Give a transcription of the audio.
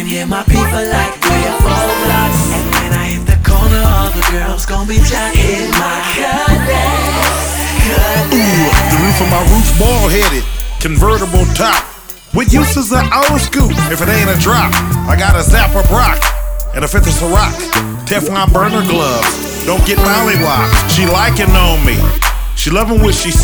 can hear my people like 3 or 4 blocks. And when I hit the corner, all the girls gon' be jacking my cutlass. The roof of my roof's bald-headed, convertible top. With uses an old scoop, if it ain't a drop. I got a Zapper Brock, and a 50 Ciroc. Teflon burner gloves, don't get mollywopped. She liking on me, she loving what she